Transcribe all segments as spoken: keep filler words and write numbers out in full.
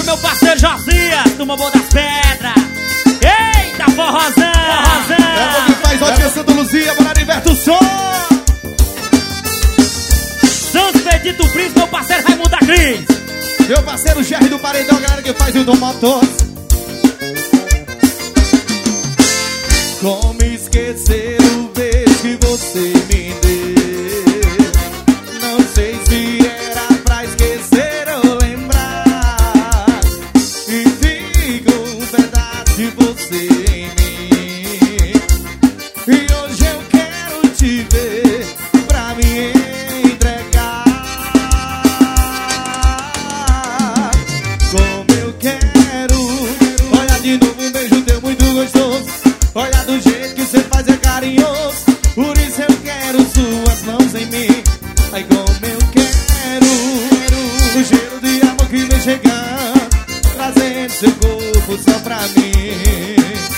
meu parceiro Josias, turma boa das pedras. Eita, forrozão, forrozão. É o que faz ótima Santa Luzia, bora inverta o som. Santos Pedito Pris, meu parceiro Raimundo da Cris. Meu parceiro Jerry do Paredão, galera que faz o Dom Motos. Como esquecer o beijo que você me deu? Não sei se era pra esquecer ou lembrar. E fica um pedaço de você em mim. E hoje eu quero te ver pra me entregar. Como eu quero. Olha de novo, um beijo teu muito gostoso. Olha do jeito que você faz, é carinhoso. Por isso eu quero suas mãos em mim. Ai, como eu quero. O cheiro de amor que vem chegando, trazendo seu corpo só pra mim.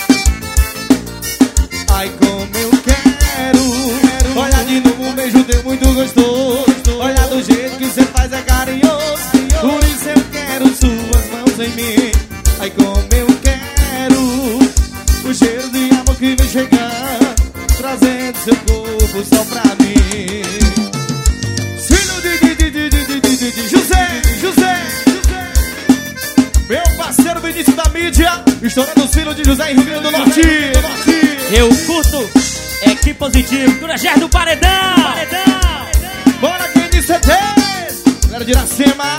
Ai, como eu quero. Olha de novo, um beijo teu muito gostoso. Olha do jeito que você faz, é carinhoso. Por isso eu quero suas mãos em mim. Ai, como eu quero. O cheiro de amor que vem chegando, trazendo seu corpo só pra mim. Filho de, de, de, de, de, de, de, de José, José, José. Meu parceiro Vinícius da mídia, estourando os filhos de José em Rio Grande do Norte. Eu curto, equipe positivo, Turagés do Paredão. Paredão. Bora quem disse C T, galera de Iracema.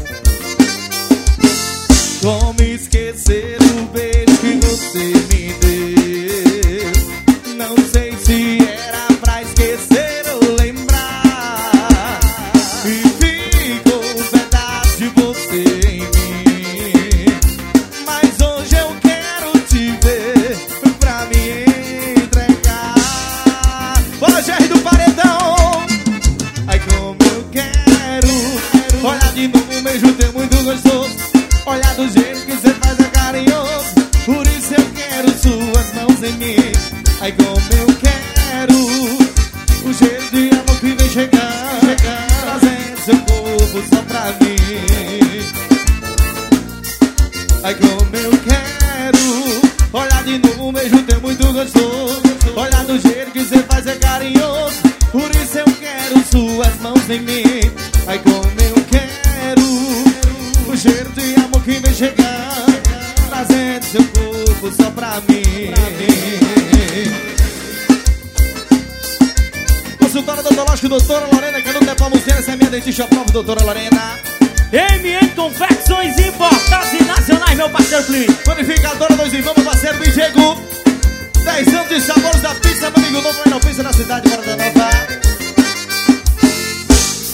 Como esquecer o beijo que você me deu? Não sei se era pra esquecer ou lembrar. E ficou um pedaço de você em mim. Mas hoje eu quero te ver pra me entregar. Bora, Jerry do Paredão. Ai, como eu quero. Olha de novo, um beijo teu muito gostoso. Olha do jeito que você faz, é carinhoso. Por isso eu quero suas mãos em mim. Ai, como eu quero. O cheiro de amor que vem chegando, chegando, trazendo seu corpo só pra mim. Ai, como eu quero. Olha de novo, um beijo teu muito gostoso. Olha do jeito que você faz, é carinhoso. Por isso eu quero suas mãos em mim. Ai, como eu quero. O cheiro de amor que vem chegando, trazendo seu corpo só pra mim. Consultório odontológico, doutora Lorena Canuto é Palmuceira. Essa é minha dentista prova, doutora Lorena. M M Confecções Importadas e Nacionais, meu parceiro Felipe. Panificadora Dois Irmãos, meu parceiro Bijego. dez anos de sabores da pizza, meu amigo novo, aí na pizza na cidade, bora